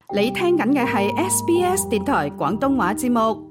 你聽緊嘅係 SBS 電台廣東話節目。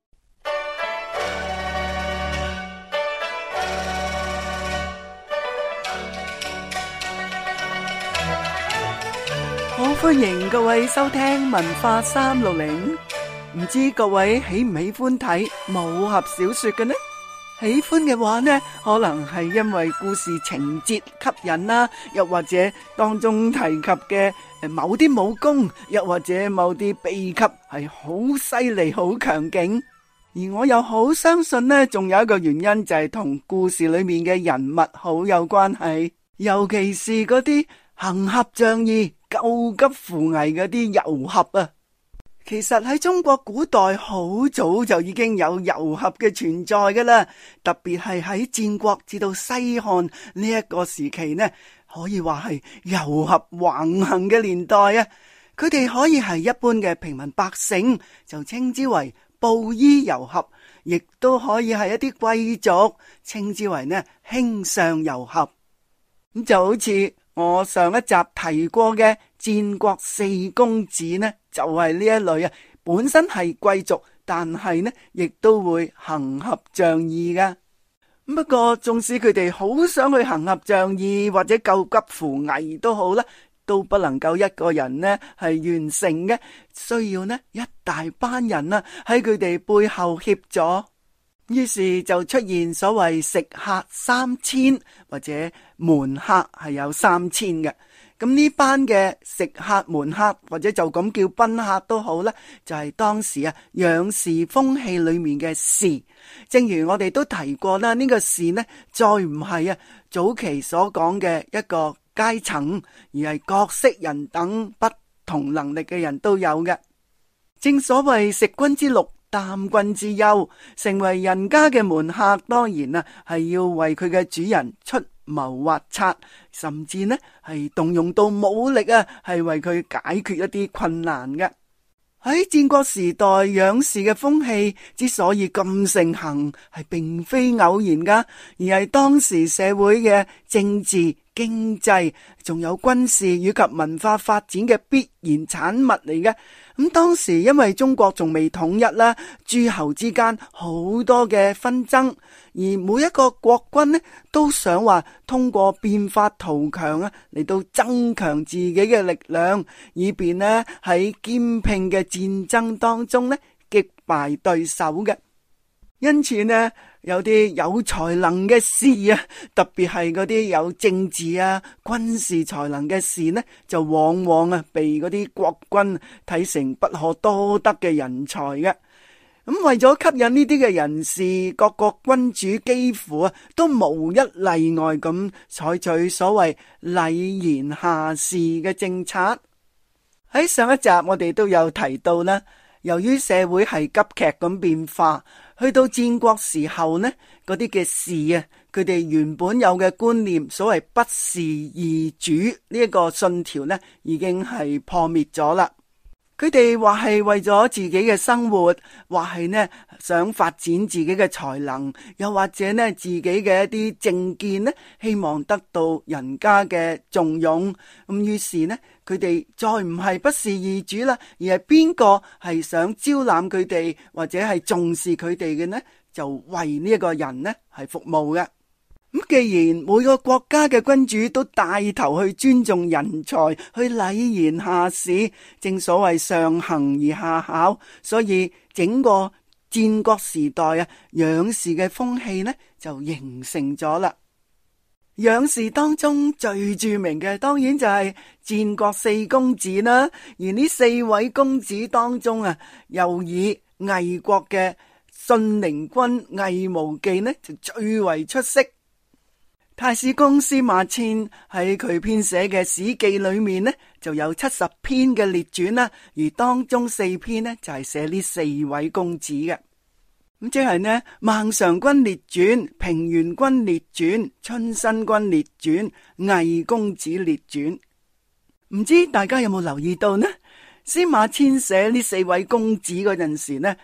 好歡迎各位收聽文化360。唔知各位喜唔喜歡睇武俠小說嘅呢？喜歡嘅話呢，可能係因為故事情節吸引啦，又或者當中提及嘅某啲武功，又或者某啲秘笈係好犀利、好強勁。而我又好相信呢，仲有一個原因就係同故事裏面嘅人物好有關係，尤其是嗰啲行俠仗義、救急扶危嗰啲遊俠啊。其實喺中國古代好早就已經有遊俠嘅存在噶啦，特別係喺戰國至到西漢呢一個時期呢，可以話係遊俠橫行嘅年代啊。佢哋可以係一般嘅平民百姓，就稱之為布衣遊俠，亦都可以係一啲貴族，稱之為呢卿相遊俠。咁就好似我上一集提過嘅戰國四公子呢，就係呢一類啊，本身係貴族，但係呢亦都會行俠仗義噶。不過縱使佢哋好想去行俠仗義或者救急扶危都好啦，都不能夠一個人呢係完成嘅，需要呢一大班人啊喺佢哋背後協助。於是就出現所謂食客3000或者門客係有3000嘅。咁呢班嘅食客、門客或者就咁叫賓客都好啦，就係當時楊氏風氣裏面嘅士。正如我哋都提過啦，呢個士呢再唔係早期所講嘅一個階層，而係各式人等不同能力嘅人都有嘅。正所謂食君之祿，擔君之憂，成為人家嘅門客，當然係要為佢嘅主人出謀劃策，甚至呢係動用到武力係為佢解決一啲困難嘅。喺戰國時代，楊氏嘅風氣之所以咁盛行，係並非偶然噶，而係當時社會嘅政治、經濟仲有軍事以及文化發展嘅必然產物嚟嘅。咁當時因為中國仲未統一啦，諸侯之間好多嘅紛爭，而每一個國君呢都想話通過變法圖強嚟到增強自己嘅力量，以便呢喺兼併嘅戰爭當中呢擊敗對手嘅。因此呢，有啲有才能嘅士特別係嗰啲有政治軍事才能嘅士呢，就往往被嗰啲國君睇成不可多得嘅人才嘅。咁為咗吸引呢啲嘅人士，各國君主幾乎都無一例外咁採取所謂禮賢下士嘅政策。喺上一集我哋都有提到啦，由於社會係急劇咁變化，去到戰國時候呢，嗰啲嘅士佢哋原本有嘅觀念，所謂不事義主呢一個信條呢，已經係破滅咗啦。佢哋話係為咗自己嘅生活，話係呢想發展自己嘅才能，又或者呢自己嘅一啲政見呢，希望得到人家嘅重用。咁於是呢，佢哋再唔係不事義主啦，而係邊個係想招攬佢哋或者係重視佢哋嘅呢，就為呢一個人呢係服務嘅。咁既然每個國家嘅君主都帶頭去尊重人才，去禮賢下士，正所謂上行而下效，所以整個戰國時代楊氏嘅風氣呢就形成咗啦。楊氏當中最著名嘅當然就係戰國四公子啦，而呢四位公子當中又以魏國嘅信陵君魏無忌呢就最為出色。太史公司馬遷喺佢編寫嘅史記裏面呢，就有70篇嘅列傳啦，而當中4篇呢，就係寫呢4位公子嘅。咁即係呢，孟嘗君列傳、平原君列傳、春申君列傳、魏公子列傳。唔知大家有冇留意到呢？司馬遷寫呢4位公子嗰陣時呢，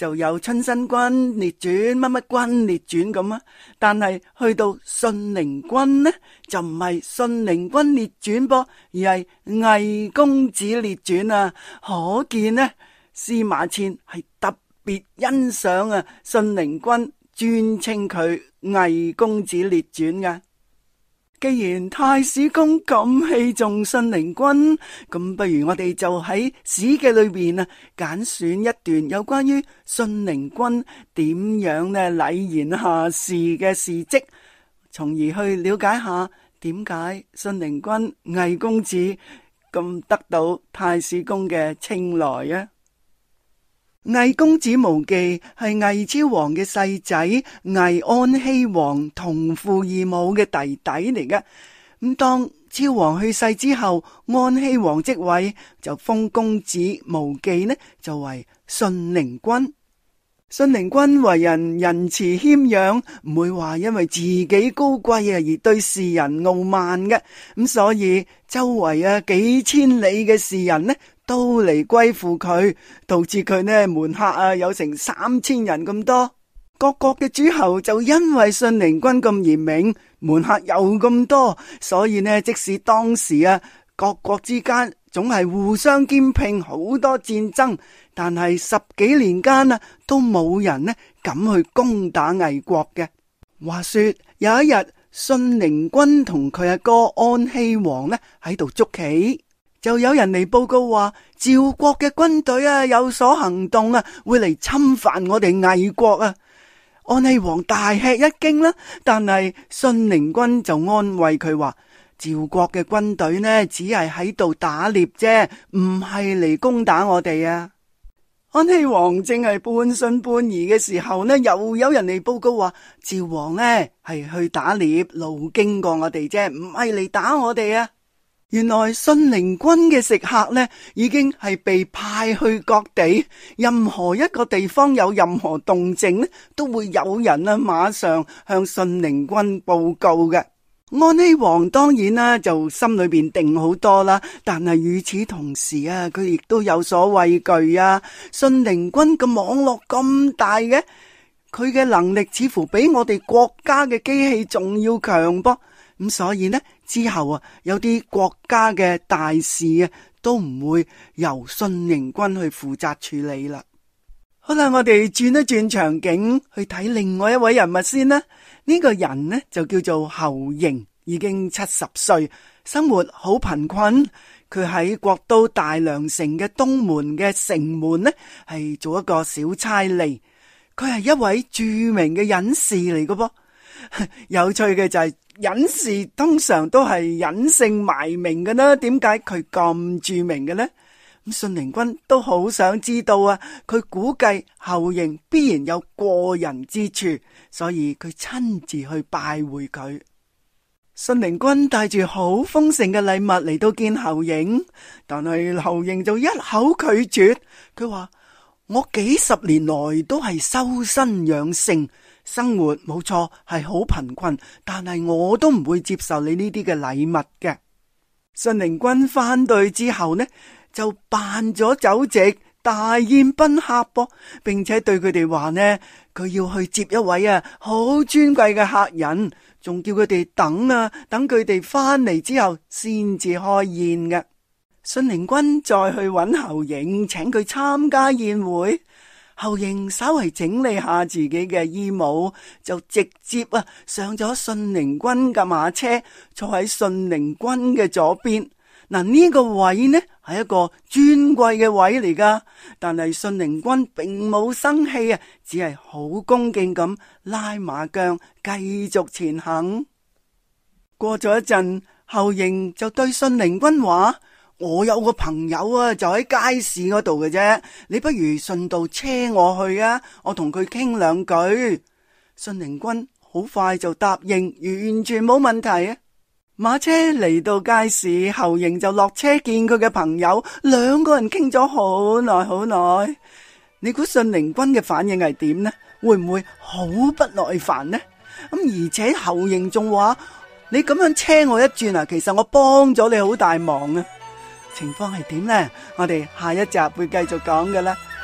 就有春申君列傳、乜乜君列傳咁啊。但係去到信陵君呢，就唔係信陵君列傳噃，而係魏公子列傳啊。可見呢，司馬遷係特別欣賞啊信陵君，尊稱佢魏公子列傳噶。既然太史公咁器重信陵君，咁不如我哋就喺史記裏邊啊揀選一段有關於信陵君點樣呢禮賢下士嘅事跡，從而去了解下點解信陵君魏公子咁得到太史公嘅青睞啊。魏公子無忌係魏昭王嘅細仔，魏安熙王同父異母嘅弟弟嚟嘅。咁當昭王去世之後，安熙王即位，就封公子無忌呢就為信陵君。信陵君為人仁慈謙讓，唔會話因為自己高貴而對士人傲慢嘅。咁所以周圍幾千里嘅士人呢都嚟歸附佢，導致佢呢門客有成3000人咁多。各國嘅諸侯就因為信陵君咁嚴明，門客又咁多，所以呢即使當時各國之間總係互相兼併，好多戰爭，但係10幾年間都冇人呢敢去攻打魏國嘅。話說有一日，信陵君同佢阿哥安熙王呢喺度捉棋，就有人嚟報告話趙國嘅軍隊有所行動會嚟侵犯我哋魏國啊。安熙王大吃一驚啦，但係信陵君就安慰佢話，趙國嘅軍隊呢只係喺度打獵啫，唔係嚟攻打我哋啊。安熙王正係半信半疑嘅時候呢，又有人嚟報告話趙王呢係去打獵，路經過我哋啫，唔係嚟打我哋啊。原來信陵君嘅食客呢已經係被派去各地，任何一個地方有任何動靜呢，都會有人馬上向信陵君報告嘅。安熙王當然啦，就心裏邊定好多啦，但係與此同時佢亦都有所畏懼啊。信陵君嘅網絡咁大嘅，佢嘅能力似乎比我哋國家嘅機器仲要強噃。咁所以呢，之後有啲國家嘅大事都唔會由信陵君去負責處理啦。好啦，我哋轉一轉場景去睇另外一位人物先啦。呢個人呢就叫做侯嬴，已經70歲，生活好貧困。佢喺國都大梁城嘅東門嘅城門呢，係做一個小差吏。佢係一位著名嘅隱士嚟嘅噃。有趣嘅就係隱士通常都係隱姓埋名嘅啦，點解佢咁著名嘅呢？咁信陵君都好想知道佢估計侯嬴必然有過人之處，所以佢親自去拜會佢。信陵君帶住好豐盛嘅禮物嚟到見侯嬴，但係侯嬴就一口拒絕。佢話：我幾十年來都係修身養性，生活冇錯係好貧困，但係我都唔會接受你呢啲嘅禮物嘅。信陵君翻對之後呢，就辦咗酒席，大宴賓客噃，並且對佢哋話呢，佢要去接一位好尊貴嘅客人，仲叫佢哋等佢哋翻嚟之後先至開宴嘅。信陵君再去揾侯嬴，請佢參加宴會。侯嬴稍為整理下自己嘅衣帽，就直接上咗信陵君嘅馬車，坐喺信陵君嘅左邊。嗱，呢個位呢係一個尊貴嘅位嚟噶，但係信陵君並冇生氣只係好恭敬咁拉馬韁繼續前行。過咗一陣，侯嬴就對信陵君話：我有個朋友就喺街市嗰度嘅啫，你不如順道車我去我同佢傾兩句。信陵君好快就答應，完全冇問題。馬車嚟到街市，侯嬴就落車見佢嘅朋友，兩個人傾咗好耐好耐。你估信陵君嘅反應係點呢？會唔會好不耐煩呢？而且侯嬴仲話：你咁樣車我一轉其實我幫咗你好大忙啊！情況係點呢？我哋下一集會繼續講㗎啦。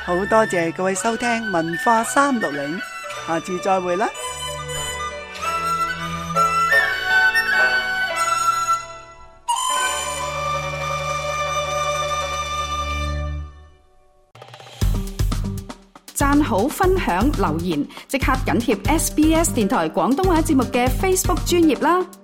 好多謝各位收聽文化360，下次再會啦。 讚好、分享、留言，即刻緊貼SBS 電台廣東話節目嘅 Facebook 專頁啦！